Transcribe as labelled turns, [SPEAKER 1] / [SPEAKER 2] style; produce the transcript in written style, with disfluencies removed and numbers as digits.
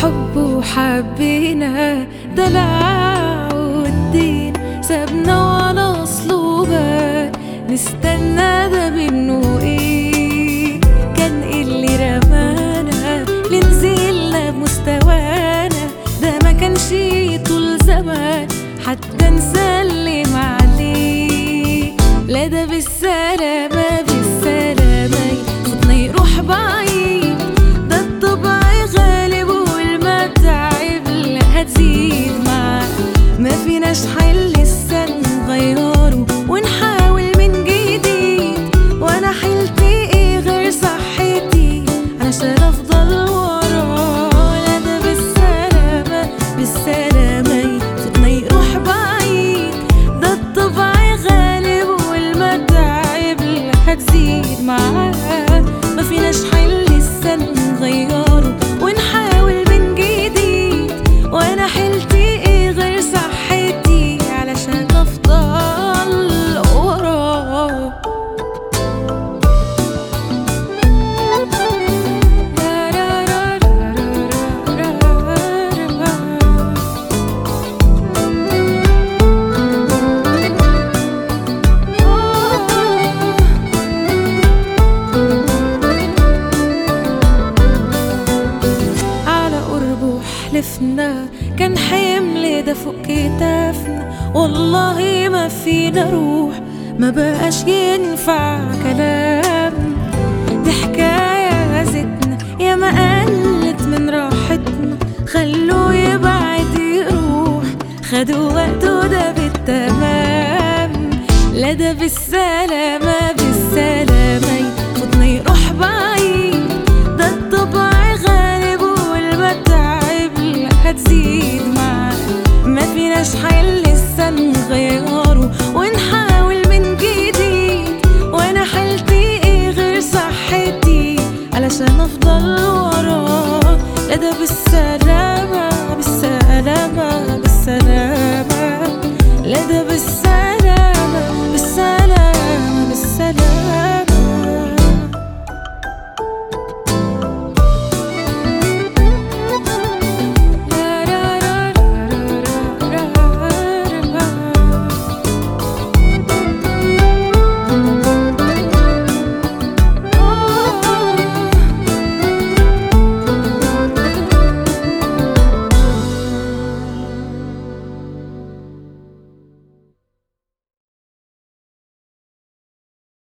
[SPEAKER 1] حب وحبينا دلع والدين سابنا ولا أصلوبة نستنى ده منه ايه؟ كان ايه اللي رمانا لنزلنا بمستوانا؟ ده ما كانش طول زمان حتى نسلم عليه. لا ده بالسلامة بالسلامة صوتنا يروح بعيد، ده الطبع غالب والمتاعب لا هتزيد معاه. ما فيناش حل لسه نغيره ونحاول من جديد، وانا حيلتي ايه غير صحتي علشان افضل وراه. لا ده بالسلامة بالسلامة صوتنا يروح بعيد، ده الطبع غالب والمتاعب لا هتزيد معاه. ما فيناش حل لسه نغيره ونحاول من جديد، وانا حيلتي ايه غير صحتي علشان افضل وراه. على قربه حلفنا كان حمل ده فوق كتافنا، والله ما فينا روح ما بقاش ينفع كلام. دي حكاية زتنا يا ما قلت من راحتنا، خلوه يبعد يروح خدوا وقته ده بالتمام. لا ده بالسلامة بالسلامة صوتنا يروح بعيد، ده الطبع غالب والمتاعب لا هتزيد معاه. ما فيناش حل لسه نغيره ونحاول من جديد، وانا حيلتي ايه غير صحتي علشان افضل وراه. لا ده بالسلامة بالسلامة بالسلامة لا ده بالسلامة